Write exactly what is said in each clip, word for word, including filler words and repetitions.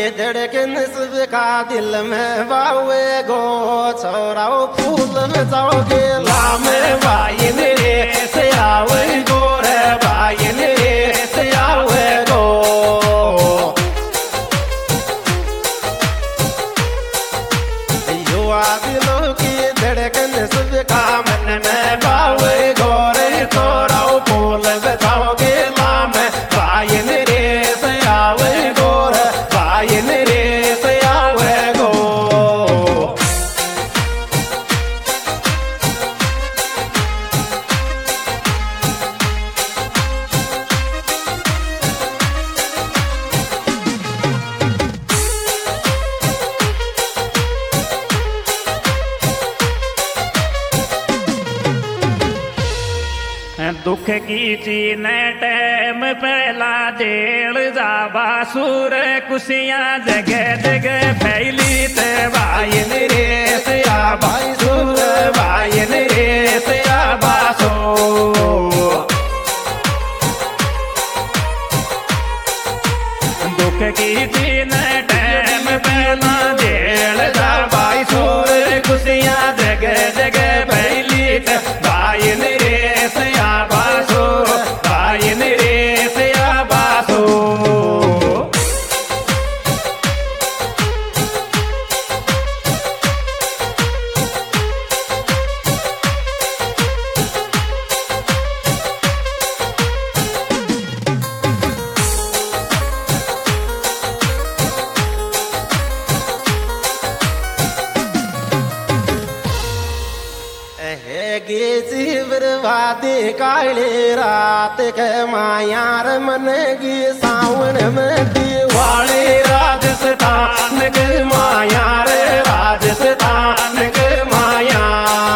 धड़कन सबका दिल में बावे गो छोराओ फूल में जाओगे लाम बाइन रे से आवे गो रे बाइन रे से आवे गो युवा दिलों की धड़कन सबका मन में बावे गो रे छोराओ फूल में जाओगे लाम बाइन रे से आवे गो रे बाइन रे से आवे गो दुख की चीन टैम पहला जेल जाबा सूर कुशियाँ जगह जगह फैली ते बाइन रे से आ भाई सूर बाइन रे से आ बासो दुख की चीन टैम पहला जेल जाबा सूर कुशियाँ जगह जगह फैली ते बाइन रे से आ बासो बाइन रे से आ बासो गे बर्बादी काले रात के मायार मन गी सावन में दिवाली राजस्थान के मायार राजस्थान के माया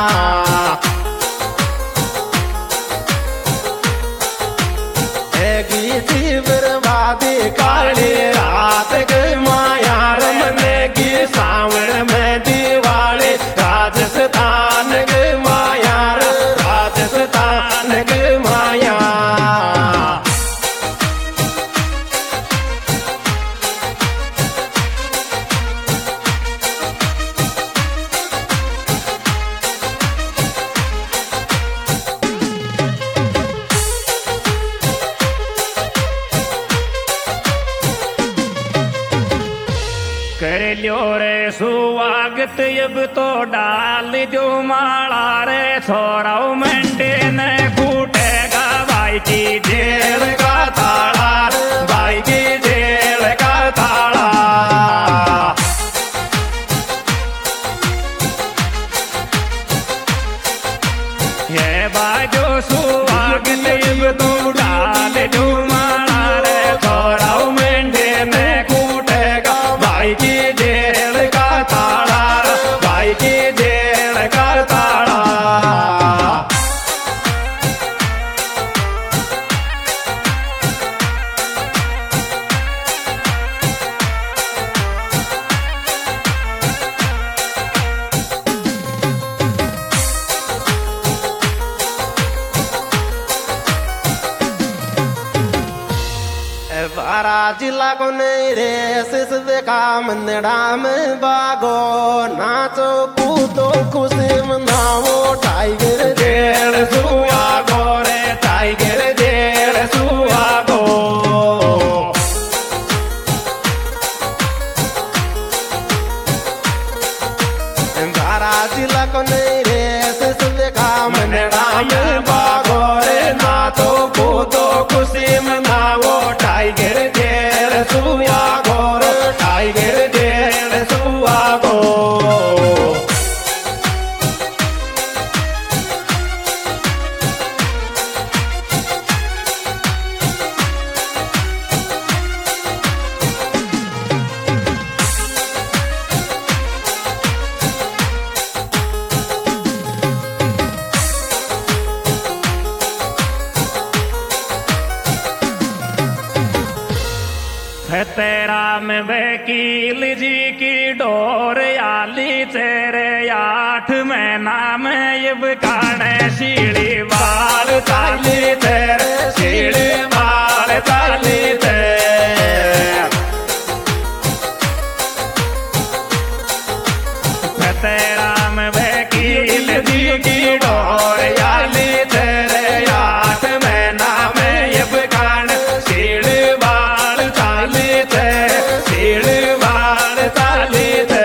गी बर्बादी काले रात के मायार मन गी सावन में दिवाली राजस्थान के मायार राजस्थान के माया कर लो रे सुवागत अब तो डाल जो माला रे छोराओ मंडे न फूटेगा भाई की जेल का ताला भाई की जेल का ताला ये बाजो सुवागत अब तो डाल जो माला रे छोराओ मंडे न फूटेगा भाई की जेल का ताला भाई की जेल का ताला बारा जिला को नहीं रे सिस देखा मंदड़ा में बागो नाचो कूदो खुशी मनाओ टाइगर जेल सुआ गो रे टाइगर जेल सुआ गो बारा जिला को नहीं रे सिस देखा मंदड़ा में बागो रे नाचो कूदो खुशी मनाओ टाइगर जेल सुआ गो टाइगर जेल सुआ गो तेरा में वकील जी की डोर आली तेरे आठ महीना में ये काने सीढ़ी बाल ताली तेरे सीढ़ी बाल ताली तेरे राम वकील जी की डोर याली तेरे आठ महीना में अब कान सीड़ बाल चाली थे सीड़ बाल चाली थे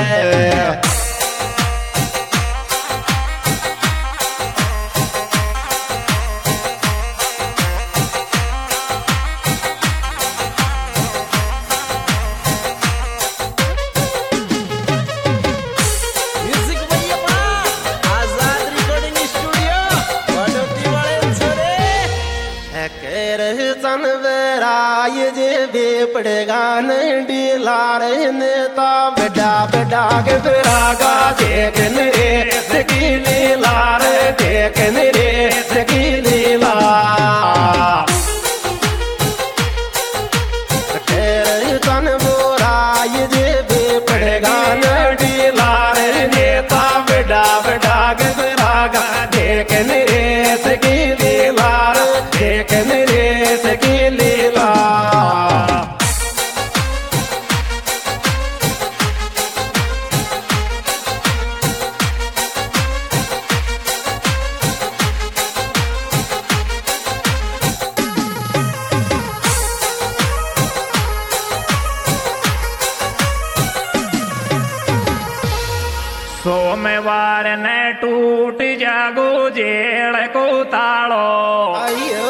ये जे बेपड़ेगा नंडी लारे नेता बेडा बेडा के फिरागा देखन रे सकीली लारे देखन रे सकीली ला तेरे तन बोरा ये जे बेपड़ेगा नंडी लारे नेता बेडा बेडा के फिरागा देखन रे सकीली लारे देखन रे सकीली ला सोमवार ने टूट जागो जेल को तालो अयो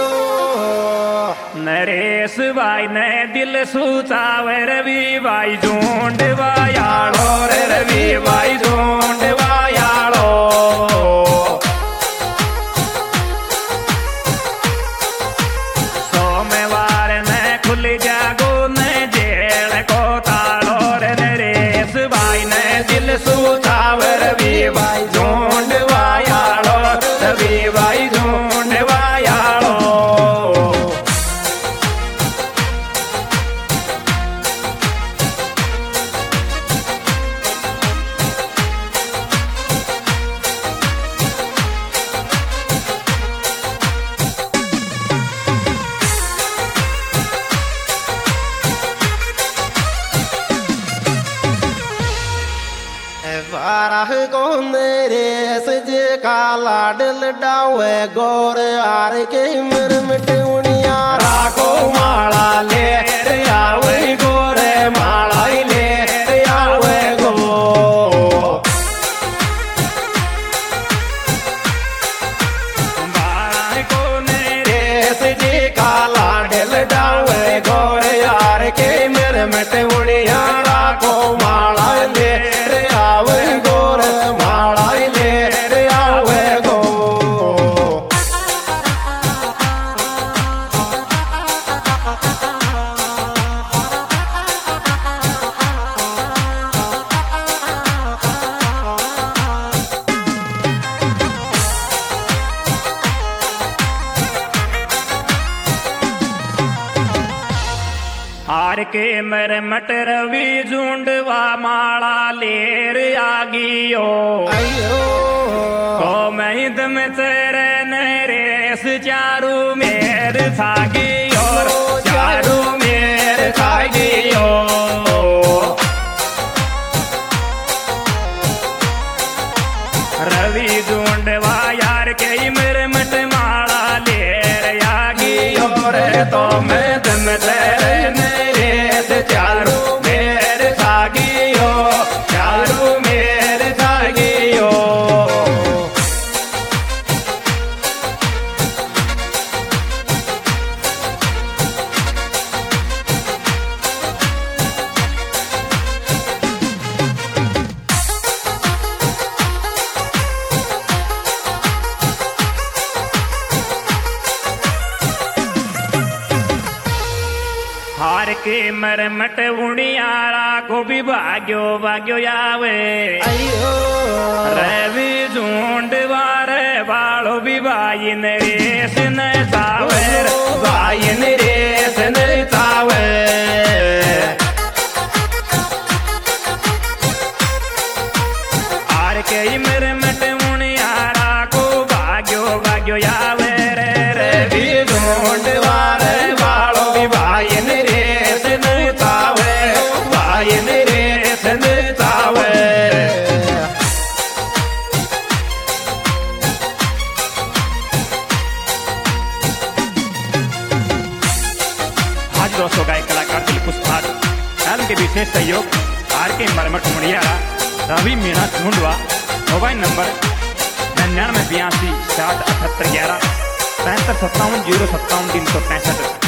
नरेश भाई ने दिल सुचावे रवि भाई झूंड वायालो रवि भाई झूंड वायालो सोमवार ने खुल जागो ने जेल को तालो नरेश भाई ने दिल सुचावे रवि भाई झूंड वायालो रवि भाई झूंड वायालो बारह को मेरे सजे का लाडल डावे गोर आर के मर मिटुनिया राखो माला ले रे आवे गोरे माला ले रे आवे गो बारह को मेरे सजे का लाडल डावे गोर आर के मर मिटुनिया राखो माला ले रे आवे गोर माला ले रे आवे गो हार के मर मट रवि झुंडवा माला लेर आगियो अयो तो मैं दम तेरे नरेश चारू मेर थागियो चारू मेर थागियो रवि झुंडवा यार के मर मट माला लेर आगियो रे तो मैं दम तेरे नरेश चारू मेर थागियो चारू मेर थागियो हार के मर मट उड़ियारा को भी भाग्यो भाग्यो आवे अयो रवि झुंड वारे बालो भी भाई नरेश न सावे भाई नरेश न सावे हार के मर मट उड़ियारा को भाग्यो भाग्यो आवे रे रवि झुंड वारे बालो भी भाई नरेश न सावे भाई नरेश न सावे सहयोग आर के मरमठ मुड़ियारा, रवि मीणा ढूंढवा। मोबाइल नंबर निन्यानवे बयासी साठ अठहत्तर ग्यारह पैंसठ सत्तावन जीरो सत्तावन तीन सौ पैंसठ।